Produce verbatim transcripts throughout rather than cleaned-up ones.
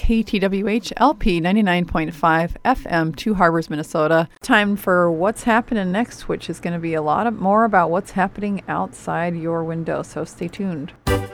K T W H L P ninety-nine point five F M, Two Harbors, Minnesota. Time for What's Happening Next, which is going to be a lot of, more about what's happening outside your window, so stay tuned.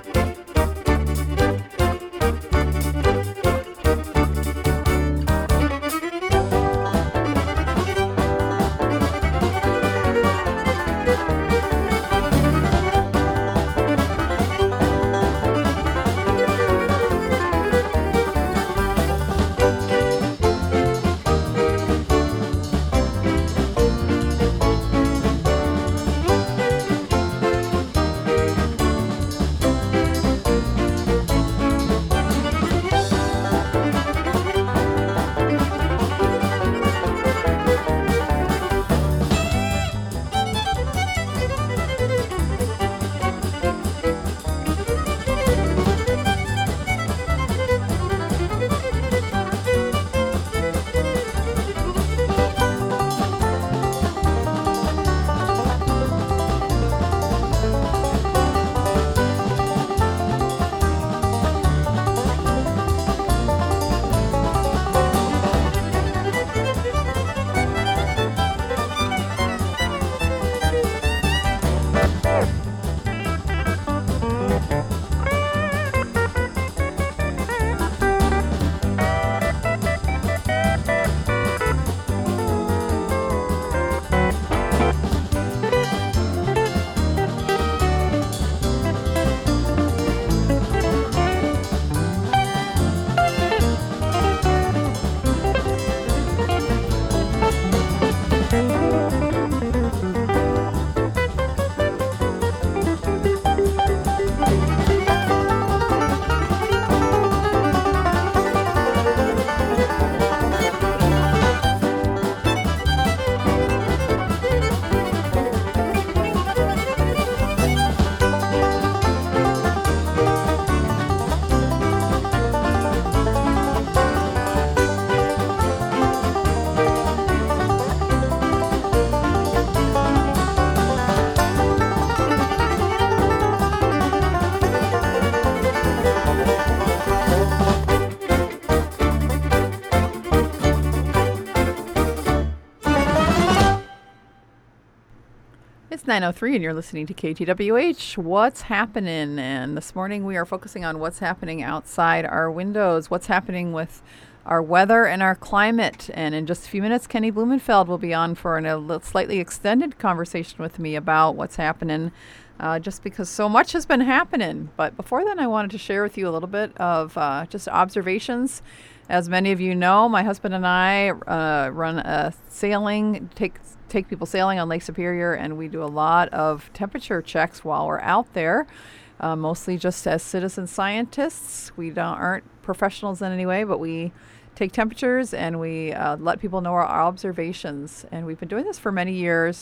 nine oh three and you're listening to K T W H. What's happening? And this morning we are focusing on what's happening outside our windows, what's happening with our weather and our climate. And in just a few minutes, Kenny Blumenfeld will be on for an, a slightly extended conversation with me about what's happening, uh, just because so much has been happening. But before then, I wanted to share with you a little bit of uh, just observations. As many of you know, my husband and I uh, run a sailing, take take people sailing on Lake Superior, and we do a lot of temperature checks while we're out there, uh, mostly just as citizen scientists. We don't aren't professionals in any way, but we take temperatures and we uh, let people know our observations. And we've been doing this for many years.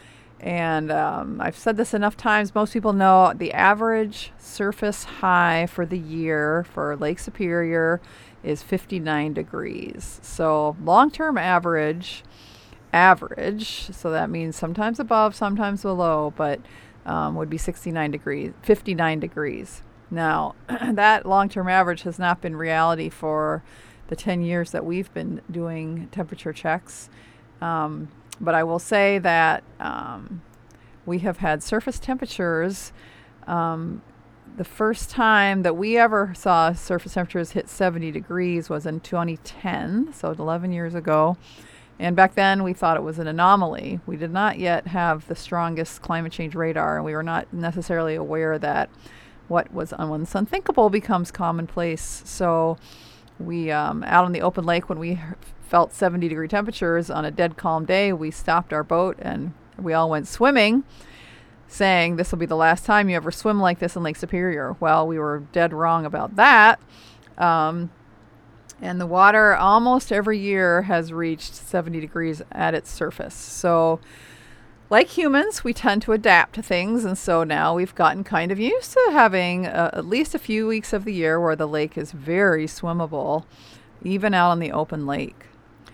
And um, I've said this enough times. Most people know the average surface high for the year for Lake Superior is fifty-nine degrees. So long-term average, average, so that means sometimes above, sometimes below, but um, would be sixty-nine degrees, fifty-nine degrees. Now, that long-term average has not been reality for the ten years that we've been doing temperature checks. Um, but I will say that um, we have had surface temperatures. Um, the first time that we ever saw surface temperatures hit seventy degrees was in twenty ten, so eleven years ago. And back then we thought it was an anomaly. We did not yet have the strongest climate change radar, and we were not necessarily aware that what was once unthinkable becomes commonplace. So we, um, out on the open lake, when we felt seventy degree temperatures on a dead calm day, we stopped our boat and we all went swimming, saying this will be the last time you ever swim like this in Lake Superior. Well, we were dead wrong about that. Um, and the water almost every year has reached seventy degrees at its surface. So like humans, we tend to adapt to things, and so now we've gotten kind of used to having uh, at least a few weeks of the year where the lake is very swimmable, even out on the open lake.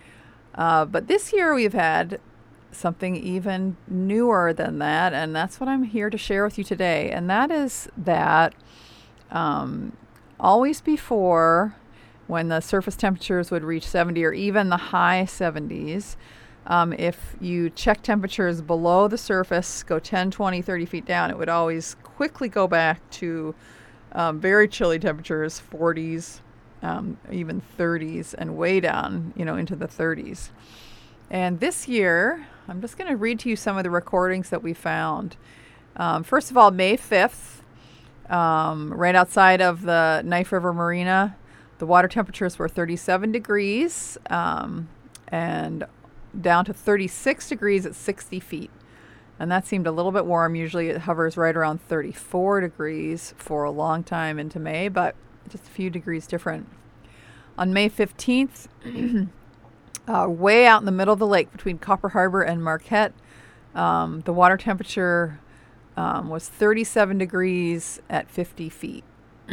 Uh, but this year we've had something even newer than that, and that's what I'm here to share with you today. And that is that um, always before when the surface temperatures would reach seventy or even the high seventies. Um, if you check temperatures below the surface, go ten, twenty, thirty feet down, it would always quickly go back to um, very chilly temperatures, forties, um, even thirties, and way down, you know, into the thirties. And this year, I'm just going to read to you some of the recordings that we found. Um, first of all, May fifth, um, right outside of the Knife River Marina, the water temperatures were thirty-seven degrees um, and down to thirty-six degrees at sixty feet. And that seemed a little bit warm. Usually it hovers right around thirty-four degrees for a long time into May, but just a few degrees different. On May fifteenth, uh, way out in the middle of the lake between Copper Harbor and Marquette, um, the water temperature um, was thirty-seven degrees at fifty feet.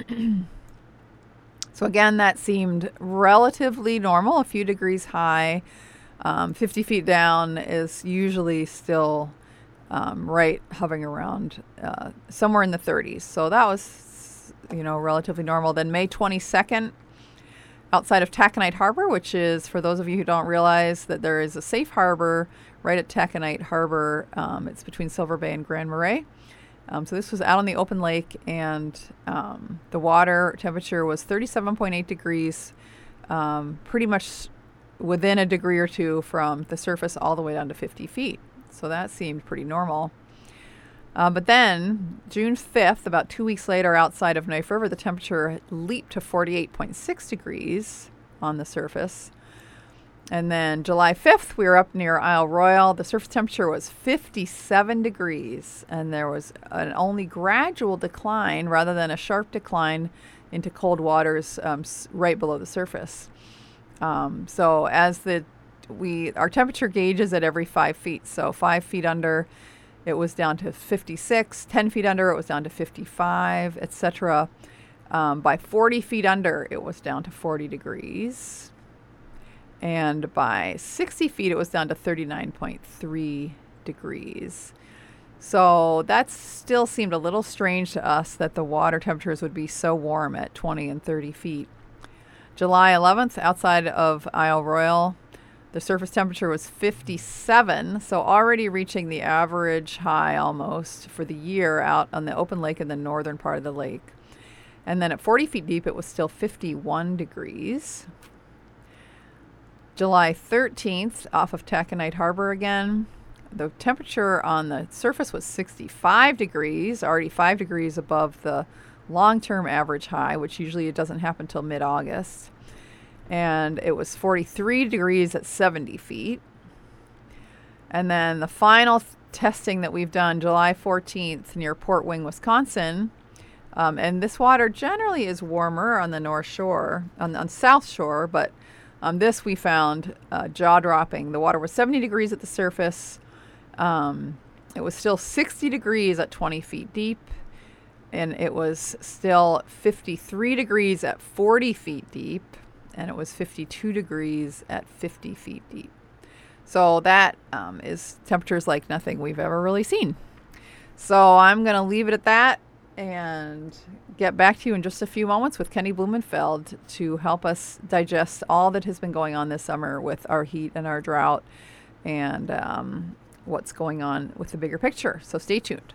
So again, that seemed relatively normal, a few degrees high. Um, fifty feet down is usually still um, right hovering around uh, somewhere in the thirties. So that was, you know, relatively normal. Then May twenty-second, outside of Taconite Harbor, which is, for those of you who don't realize, that there is a safe harbor right at Taconite Harbor. Um, it's between Silver Bay and Grand Marais. Um, so this was out on the open lake, and um, the water temperature was thirty-seven point eight degrees, um, pretty much within a degree or two from the surface all the way down to fifty feet. So that seemed pretty normal. Uh, but then June fifth, about two weeks later, outside of Knife River, the temperature leaped to forty-eight point six degrees on the surface. And then July fifth, we were up near Isle Royale. The surface temperature was fifty-seven degrees, and there was an only gradual decline rather than a sharp decline into cold waters um, right below the surface. Um, so as the we our temperature gauges at every five feet. So five feet under, it was down to fifty-six. Ten feet under, it was down to fifty-five, et cetera. Um, by forty feet under, it was down to forty degrees. And by sixty feet, it was down to thirty-nine point three degrees. So that still seemed a little strange to us that the water temperatures would be so warm at twenty and thirty feet. July eleventh, outside of Isle Royale, the surface temperature was fifty-seven, so already reaching the average high almost for the year out on the open lake in the northern part of the lake. And then at forty feet deep, it was still fifty-one degrees. July thirteenth, off of Taconite Harbor again, the temperature on the surface was sixty-five degrees, already five degrees above the long-term average high, which usually it doesn't happen until mid-August. And it was forty-three degrees at seventy feet. And then the final th- testing that we've done, July fourteenth, near Port Wing, Wisconsin. Um, and this water generally is warmer on the North Shore, on the on South Shore, but um, this we found uh, jaw-dropping. The water was seventy degrees at the surface. Um, it was still sixty degrees at twenty feet deep. And it was still fifty-three degrees at forty feet deep. And it was fifty-two degrees at fifty feet deep. So that um, is temperatures like nothing we've ever really seen. So I'm going to leave it at that and get back to you in just a few moments with Kenny Blumenfeld to help us digest all that has been going on this summer with our heat and our drought and um, what's going on with the bigger picture. So stay tuned.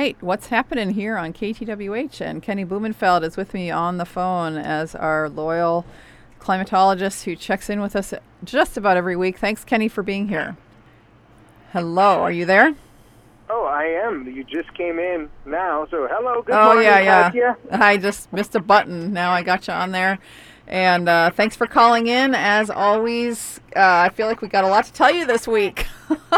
right. What's happening here on K T W H? And Kenny Blumenfeld is with me on the phone as our loyal climatologist who checks in with us just about every week. Thanks, Kenny, for being here. Hello, are you there? Oh, I am. You just came in now, so hello, good oh, morning, yeah, yeah. Katya. I just missed a button. Now I got you on there. And uh, thanks for calling in. As always, uh, I feel like we got a lot to tell you this week.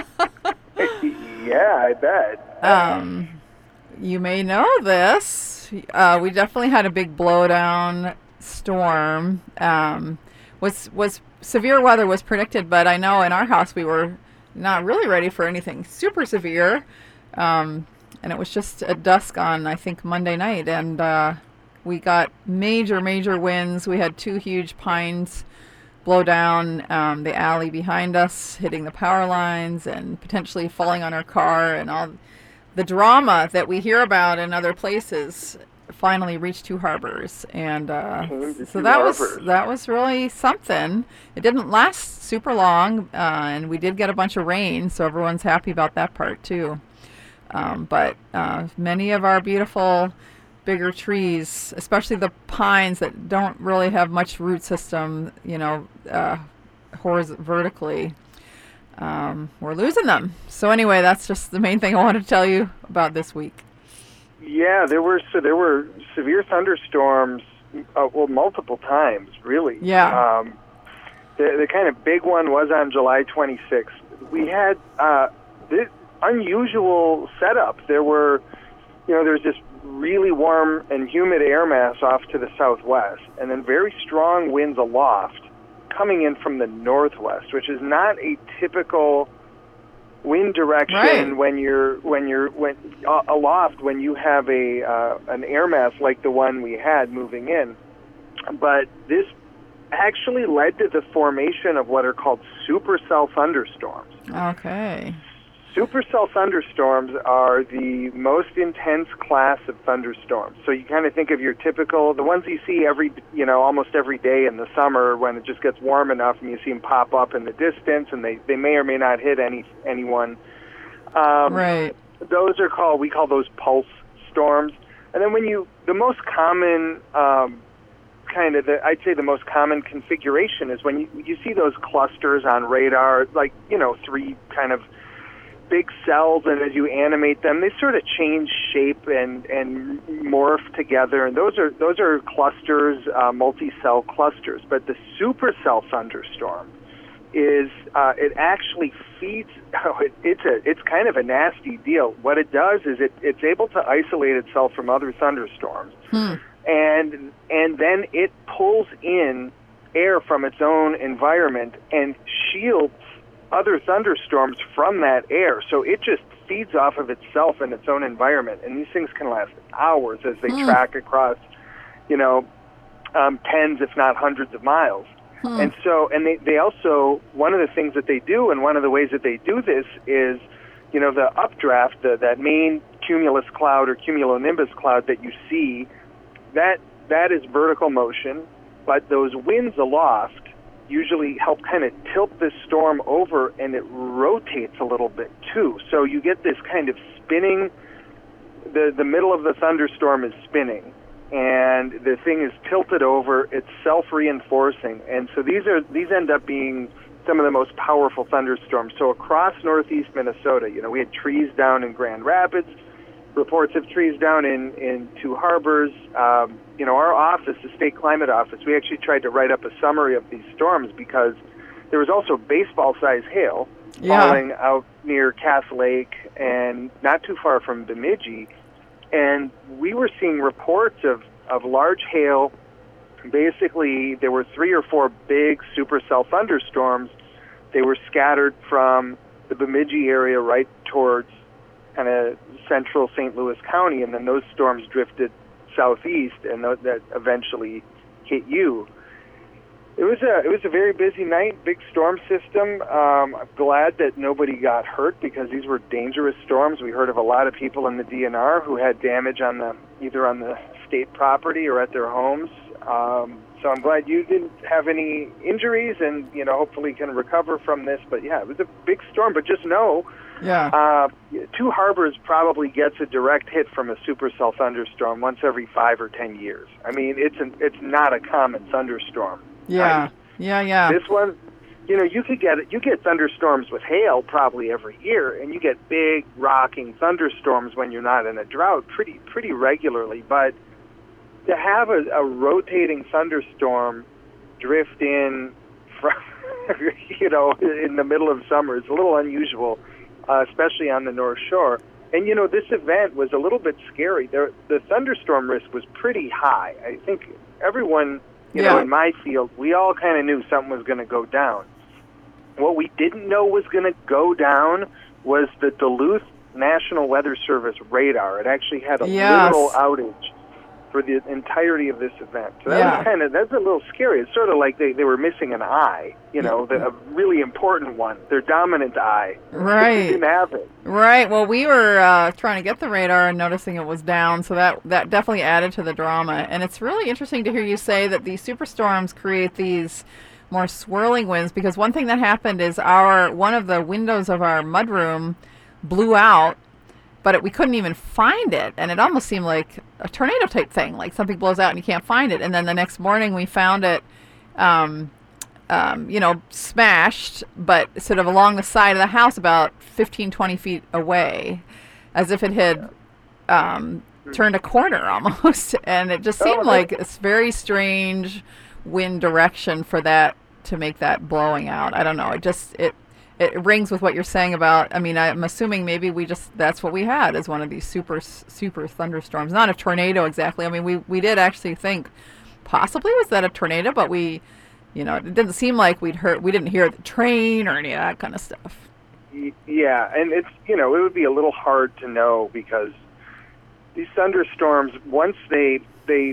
Yeah, I bet. Um, you may know this. Uh, we definitely had a big blowdown storm. Um, was was severe weather was predicted, but I know in our house we were not really ready for anything super severe. Um, and it was just at dusk on, I think, Monday night, and uh, we got major, major winds. We had two huge pines blow down um, the alley behind us, hitting the power lines and potentially falling on our car, and all the drama that we hear about in other places finally reached Two Harbors. And uh, so that was that was really something. It didn't last super long, uh, and we did get a bunch of rain, so everyone's happy about that part too. Um, but uh, many of our beautiful bigger trees, especially the pines that don't really have much root system, you know, uh, horiz- vertically, um, we're losing them. So anyway, that's just the main thing I wanted to tell you about this week. Yeah, there were so there were severe thunderstorms, uh, well, multiple times, really. Yeah. Um, the the kind of big one was on July twenty-sixth. We had uh, this unusual setup. There were, you know, there's this really warm and humid air mass off to the southwest, and then very strong winds aloft coming in from the northwest, which is not a typical wind direction right. when you're when you're when uh, aloft when you have a uh, an air mass like the one we had moving in. But this actually led to the formation of what are called supercell thunderstorms. Okay. Supercell thunderstorms are the most intense class of thunderstorms. So you kind of think of your typical, the ones you see every, you know, almost every day in the summer when it just gets warm enough and you see them pop up in the distance, and they, they may or may not hit any anyone. Um, right. Those are called, we call those pulse storms. And then when you, the most common, um, kind of, the, I'd say the most common configuration is when you, you see those clusters on radar, like, you know, three kind of big cells, and as you animate them, they sort of change shape and and morph together. And those are those are clusters, uh, multi-cell clusters. But the supercell thunderstorm is uh, it actually feeds. Oh, it, it's a it's kind of a nasty deal. What it does is it it's able to isolate itself from other thunderstorms, hmm. and and then it pulls in air from its own environment and shields other thunderstorms from that air. So it just feeds off of itself and its own environment. And these things can last hours as they mm. track across, you know, um, tens, if not hundreds of miles. Hmm. And so, and they, they also, one of the things that they do, and one of the ways that they do this is, you know, the updraft, the, that main cumulus cloud or cumulonimbus cloud that you see, that that is vertical motion, but those winds aloft usually help kind of tilt this storm over, and it rotates a little bit too. So you get this kind of spinning, the, the middle of the thunderstorm is spinning, and the thing is tilted over, it's self-reinforcing. And so these are these end up being some of the most powerful thunderstorms. So across northeast Minnesota, you know, we had trees down in Grand Rapids, reports of trees down in, in Two Harbors. Um, you know, our office, the state climate office, we actually tried to write up a summary of these storms because there was also baseball-sized hail yeah. falling out near Cass Lake and not too far from Bemidji. And we were seeing reports of, of large hail. Basically, there were three or four big supercell thunderstorms. They were scattered from the Bemidji area right towards kind of central Saint Louis County, and then those storms drifted southeast, and th- that eventually hit you. It was a it was a very busy night, big storm system. Um, I'm glad that nobody got hurt because these were dangerous storms. We heard of a lot of people in the D N R who had damage on the either on the state property or at their homes. Um, so I'm glad you didn't have any injuries, and you know hopefully can recover from this. But yeah, it was a big storm. But just know Yeah. Uh, Two Harbors probably gets a direct hit from a supercell thunderstorm once every five or ten years. I mean, it's an, it's not a common thunderstorm. Yeah. Right? Yeah. Yeah. This one, you know, you could get you get thunderstorms with hail probably every year, and you get big rocking thunderstorms when you're not in a drought pretty pretty regularly. But to have a, a rotating thunderstorm drift in from, you know, in the middle of summer is a little unusual, uh, especially on the North Shore. And, you know, this event was a little bit scary. There, the thunderstorm risk was pretty high. I think everyone, you Yeah. know, in my field, we all kind of knew something was going to go down. What we didn't know was going to go down was the Duluth National Weather Service radar. It actually had a Yes. literal outage for the entirety of this event. So that Yeah. was kind of, that's a little scary. It's sort of like they, they were missing an eye, you know, the, a really important one, their dominant eye. Right. They didn't have it. Right. Well, we were uh, trying to get the radar and noticing it was down, so that that definitely added to the drama. And it's really interesting to hear you say that these superstorms create these more swirling winds, because one thing that happened is our one of the windows of our mudroom blew out, but it, we couldn't even find it, and it almost seemed like a tornado type thing, like something blows out and you can't find it. And then the next morning we found it, um, um, you know, smashed, but sort of along the side of the house about fifteen, twenty feet away, as if it had um, turned a corner almost. And it just seemed Oh, like it's very strange wind direction for that to make that blowing out. I don't know. It just, it, it rings with what you're saying about, I mean, I'm assuming maybe we just, that's what we had is one of these super, super thunderstorms. Not a tornado exactly. I mean, we, we did actually think possibly was that a tornado, but we, you know, it didn't seem like we'd heard, we didn't hear the train or any of that kind of stuff. Y- Yeah, and it's, you know, it would be a little hard to know because these thunderstorms, once they they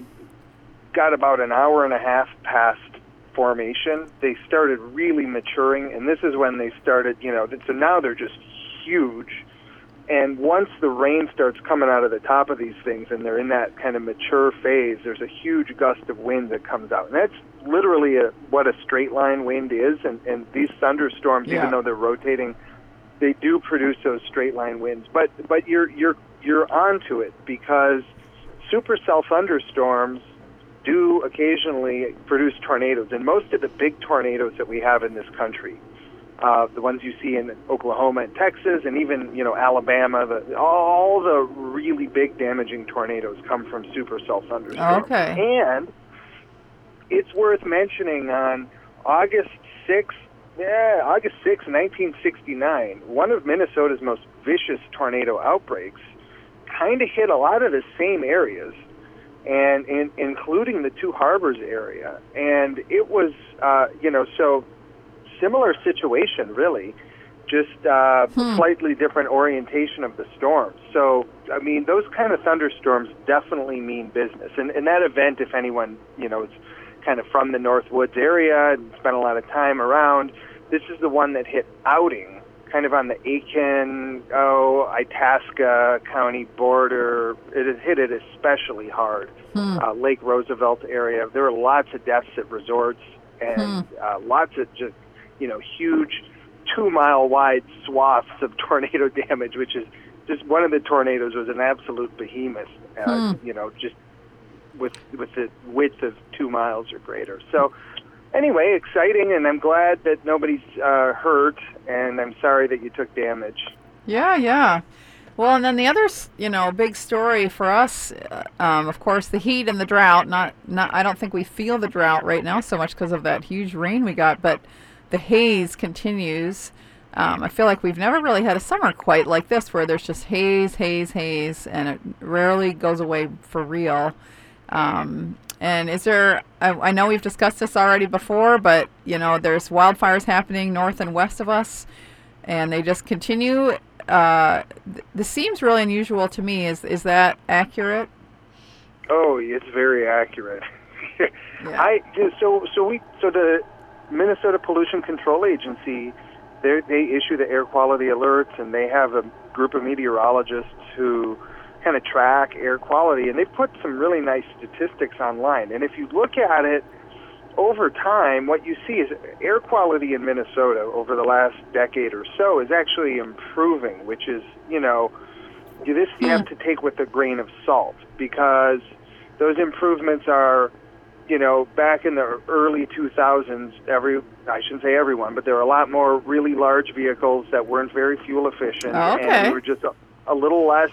got about an hour and a half past formation, they started really maturing, and this is when they started, you know, so now they're just huge. And once the rain starts coming out of the top of these things and they're in that kind of mature phase, there's a huge gust of wind that comes out. And that's literally a, what a straight line wind is, and, and these thunderstorms, Yeah. even though they're rotating, they do produce those straight line winds. But but you're you're you're onto it, because supercell thunderstorms do occasionally produce tornadoes, and most of the big tornadoes that we have in this country, uh, the ones you see in Oklahoma and Texas, and even you know Alabama, the, all the really big damaging tornadoes come from supercell thunderstorms. Okay. And it's worth mentioning on August sixth, yeah, August sixth, nineteen sixty-nine, one of Minnesota's most vicious tornado outbreaks kind of hit a lot of the same areas, and in, including the Two Harbors area. And it was, uh, you know, so similar situation, really, just uh, Hmm. slightly different orientation of the storm. So, I mean, those kind of thunderstorms definitely mean business. And, and that event, if anyone, you know, is kind of from the North Woods area and spent a lot of time around, this is the one that hit Outing, kind of on the Aiken, oh, Itasca County border. It has hit it especially hard. Hmm. Uh, Lake Roosevelt area. There were lots of deaths at resorts, and Hmm. uh, lots of just, you know, huge two-mile-wide swaths of tornado damage, which is just one of the tornadoes was an absolute behemoth, uh, Hmm. you know, just with with the width of two miles or greater. So anyway, exciting, and I'm glad that nobody's uh, hurt, and I'm sorry that you took damage. Yeah, yeah. Well, and then the other, s- you know, big story for us, uh, um, of course, the heat and the drought. Not, not. I don't think we feel the drought right now so much because of that huge rain we got, but the haze continues. Um, I feel like we've never really had a summer quite like this, where there's just haze, haze, haze, and it rarely goes away for real. Um, and is there? I, I know we've discussed this already before, but you know, there's wildfires happening north and west of us, and they just continue. Uh, th- this seems really unusual to me. Is is that accurate? Oh, it's very accurate. Yeah. I so so we so the Minnesota Pollution Control Agency, they they issue the air quality alerts, and they have a group of meteorologists who kind of track air quality, and they put some really nice statistics online. And if you look at it over time, what you see is air quality in Minnesota over the last decade or so is actually improving, which is, you know, this you have to take with a grain of salt, because those improvements are, you know, back in the early two thousands, every, I shouldn't say everyone, but there were a lot more really large vehicles that weren't very fuel efficient. Oh, okay. And we were just a, a little less,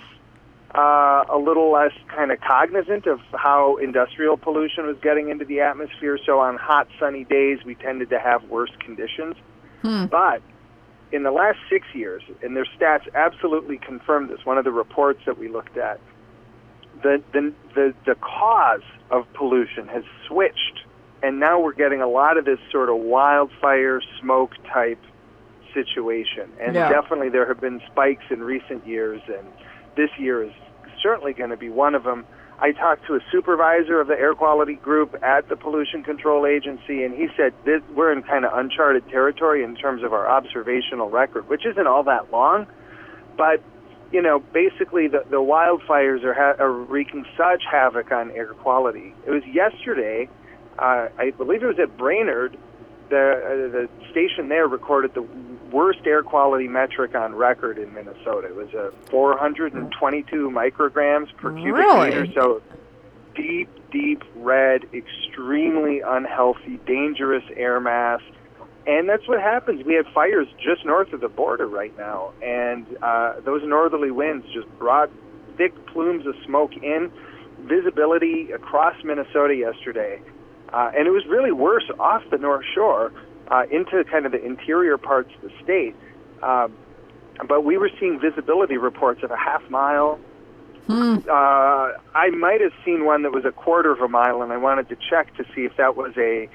uh, a little less kind of cognizant of how industrial pollution was getting into the atmosphere. So on hot, sunny days, we tended to have worse conditions. Hmm. But in the last six years, and their stats absolutely confirm this, one of the reports that we looked at, the the the, the cause of pollution has switched, and now we're getting a lot of this sort of wildfire smoke type situation. And Yeah. definitely there have been spikes in recent years, and this year is certainly going to be one of them. I talked to a supervisor of the air quality group at the Pollution Control Agency, and he said this, we're in kind of uncharted territory in terms of our observational record, which isn't all that long, but you know, basically the, the wildfires are, ha- are wreaking such havoc on air quality. It was yesterday, uh, I believe it was at Brainerd, the, uh, the station there recorded the worst air quality metric on record in Minnesota. It was a four hundred twenty-two micrograms per cubic Really? meter, so deep, deep red, extremely unhealthy, dangerous air mass. And that's what happens. We have fires just north of the border right now, and uh, those northerly winds just brought thick plumes of smoke in, visibility across Minnesota yesterday. Uh, and it was really worse off the North Shore uh, into kind of the interior parts of the state. Um, but we were seeing visibility reports of a half mile. Hmm. Uh, I might have seen one that was a quarter of a mile, and I wanted to check to see if that was a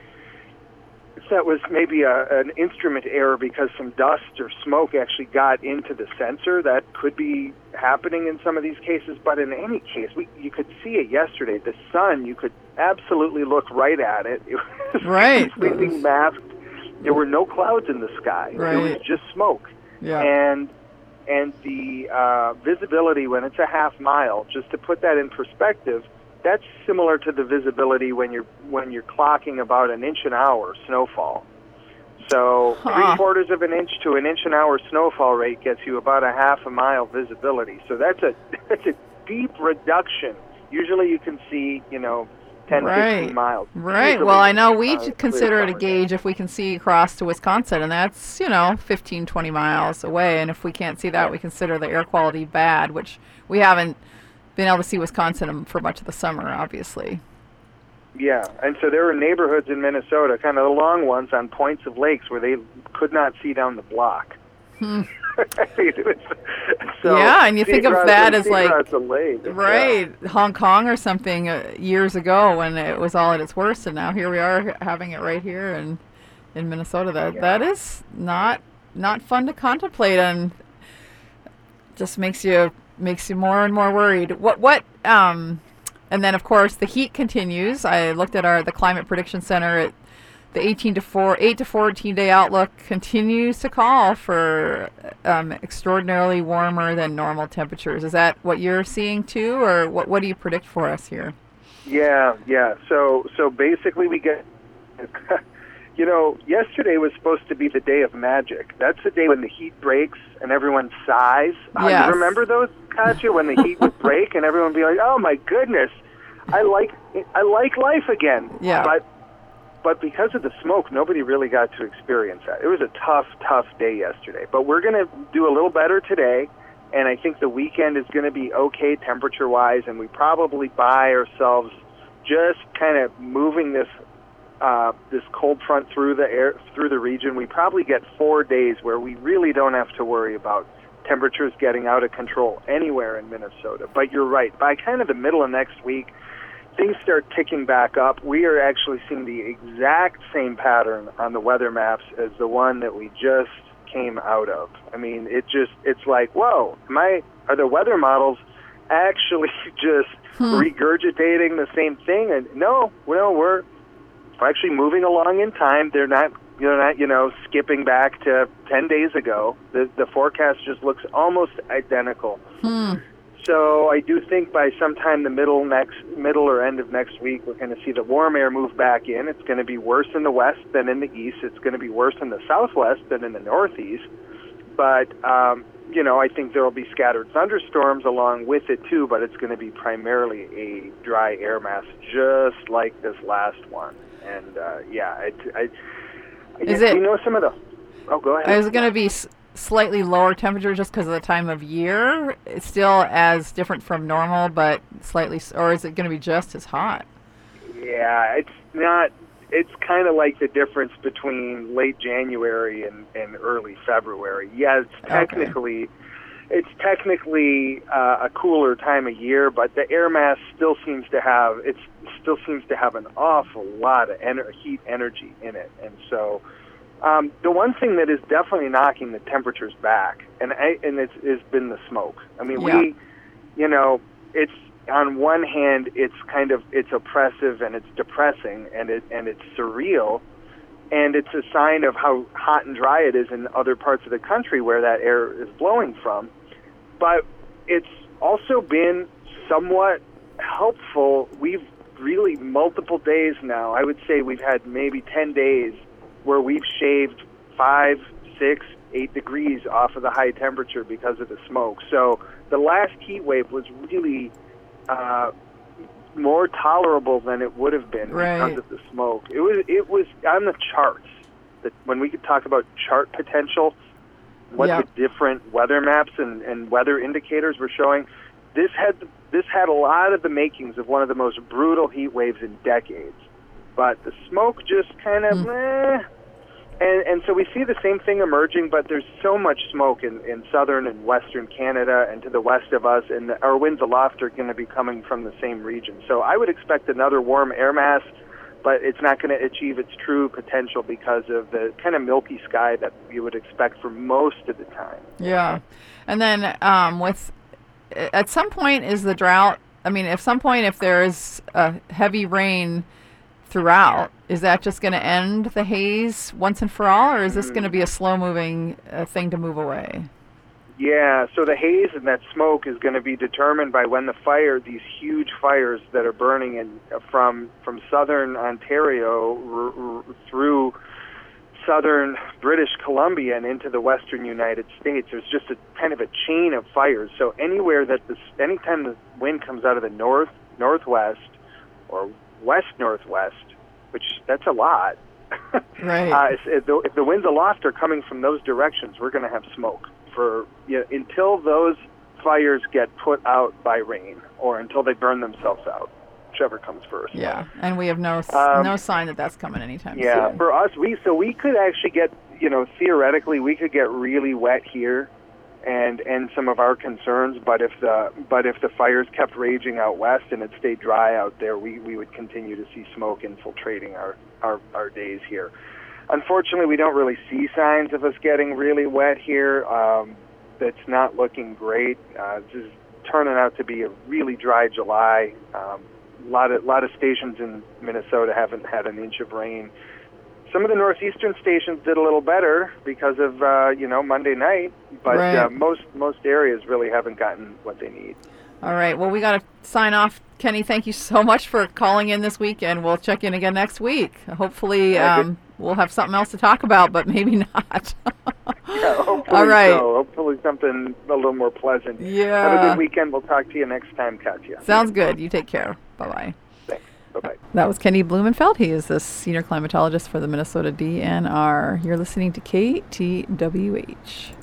if that was maybe a, an instrument error because some dust or smoke actually got into the sensor. That could be happening in some of these cases, but in any case, we, you could see it yesterday. The sun, you could absolutely look right at it. It was Right. completely masked. There were no clouds in the sky. Right. It was just smoke. Yeah. And and the uh, visibility when it's a half mile, just to put that in perspective, that's similar to the visibility when you're when you're clocking about an inch an hour snowfall. So Huh. three quarters of an inch to an inch an hour snowfall rate gets you about a half a mile visibility. So that's a that's a deep reduction. Usually you can see, you know, ten, Right. fifteen miles. Right. Easily, Well, I know we uh, consider it a clear gauge if we can see across to Wisconsin, and that's, you know, fifteen, twenty miles away. And if we can't see that, we consider the air quality bad, which we haven't been able to see Wisconsin for much of the summer, obviously. Yeah, and so there were neighborhoods in Minnesota, kind of the long ones on points of lakes where they could not see down the block. Hmm. I mean, it was, so Yeah, and you think of Seacrest that and as like- Seacrest and Lake, yeah. Right. Hong Kong or something uh, years ago when it was all at its worst, and now here we are having it right here in, in Minnesota. That Yeah. That is not not fun to contemplate, and just makes you makes you more and more worried. What what um and then of course the heat continues. I looked at our the Climate Prediction Center at the eighteen to four, eight to fourteen day outlook continues to call for um, extraordinarily warmer than normal temperatures. Is that what you're seeing too, or what what do you predict for us here? Yeah, yeah. So so basically we get, you know, yesterday was supposed to be the day of magic. That's the day when the heat breaks and everyone sighs. Uh, Yes. you remember those, Katya, when the heat would break and everyone would be like, oh my goodness, I like I like life again. Yeah. But But because of the smoke, nobody really got to experience that. It was a tough, tough day yesterday. But we're going to do a little better today, and I think the weekend is going to be okay temperature-wise, and we probably buy ourselves just kind of moving this uh, this cold front through the air through the region. We probably get four days where we really don't have to worry about temperatures getting out of control anywhere in Minnesota. But you're right. By kind of the middle of next week, things start ticking back up. We are actually seeing the exact same pattern on the weather maps as the one that we just came out of. I mean, it just, it's like, whoa, am I, are the weather models actually just Hmm. regurgitating the same thing? And no, well, we're actually moving along in time. They're not, you know, not, you know, skipping back to ten days ago. The, the forecast just looks almost identical. Hmm. So I do think by sometime the middle next middle or end of next week, we're going to see the warm air move back in. It's going to be worse in the west than in the east. It's going to be worse in the southwest than in the northeast. But um, you know, I think there will be scattered thunderstorms along with it too. But it's going to be primarily a dry air mass, just like this last one. And uh, yeah, it, I, Is you, it? You know some of the. Oh, go ahead. Is it going to be s- slightly lower temperature just because of the time of year? It's still as different from normal, but slightly, s- or is it going to be just as hot? Yeah, it's not. It's kind of like the difference between late January and, and early February. Yeah, it's technically, okay. it's technically uh, a cooler time of year, but the air mass still seems to have it's still seems to have an awful lot of ener- heat energy in it, and so. Um, the one thing that is definitely knocking the temperatures back, and I, and it's, it's been the smoke. I mean, yeah. we, you know, it's on one hand, it's kind of it's oppressive and it's depressing and it and it's surreal, and it's a sign of how hot and dry it is in other parts of the country where that air is blowing from. But it's also been somewhat helpful. We've really multiple days now. I would say we've had maybe ten days. Where we've shaved five, six, eight degrees off of the high temperature because of the smoke. So the last heat wave was really uh, more tolerable than it would have been right. because of the smoke. It was it was on the charts. That when we could talk about chart potential, what yep. the different weather maps and, and weather indicators were showing, this had this had a lot of the makings of one of the most brutal heat waves in decades. But the smoke just kind of, mm. eh. And, and so we see the same thing emerging, but there's so much smoke in, in southern and western Canada and to the west of us, and our winds aloft are going to be coming from the same region. So I would expect another warm air mass, but it's not going to achieve its true potential because of the kind of milky sky that you would expect for most of the time. Yeah. And then um, with, at some point is the drought, I mean, at some point if there is a heavy rain throughout, is that just going to end the haze once and for all, or is this going to be a slow-moving uh, thing to move away? Yeah, so the haze and that smoke is going to be determined by when the fire, these huge fires that are burning in, from from southern Ontario r- r- through southern British Columbia and into the western United States. There's just a kind of a chain of fires. So anywhere that this, anytime the wind comes out of the north, northwest, or west-northwest, which that's a lot. Right. uh, if, if, the, if the winds aloft are coming from those directions, we're going to have smoke for you know, until those fires get put out by rain or until they burn themselves out, whichever comes first. Yeah, and we have no um, no sign that that's coming anytime yeah, soon. for us, we so we could actually get, you know, theoretically, we could get really wet here and end some of our concerns, but if the but if the fires kept raging out west and it stayed dry out there, we, we would continue to see smoke infiltrating our, our, our days here. Unfortunately, we don't really see signs of us getting really wet here. Um, that's not looking great. Uh, this is turning out to be a really dry July. Um, a lot of lot of stations in Minnesota haven't had an inch of rain. Some of the northeastern stations did a little better because of uh, you know Monday night, but right. uh, most most areas really haven't gotten what they need. All right. Well, we got to sign off. Kenny, thank you so much for calling in this week, and we'll check in again next week. Hopefully, um, we'll have something else to talk about, but maybe not. Yeah, hopefully All right. so. Hopefully something a little more pleasant. Yeah. Have a good weekend. We'll talk to you next time, Katya. Sounds good. You take care. Bye-bye. Thanks. Bye-bye. That was Kenny Blumenfeld. He is the senior climatologist for the Minnesota D N R. You're listening to K T W H.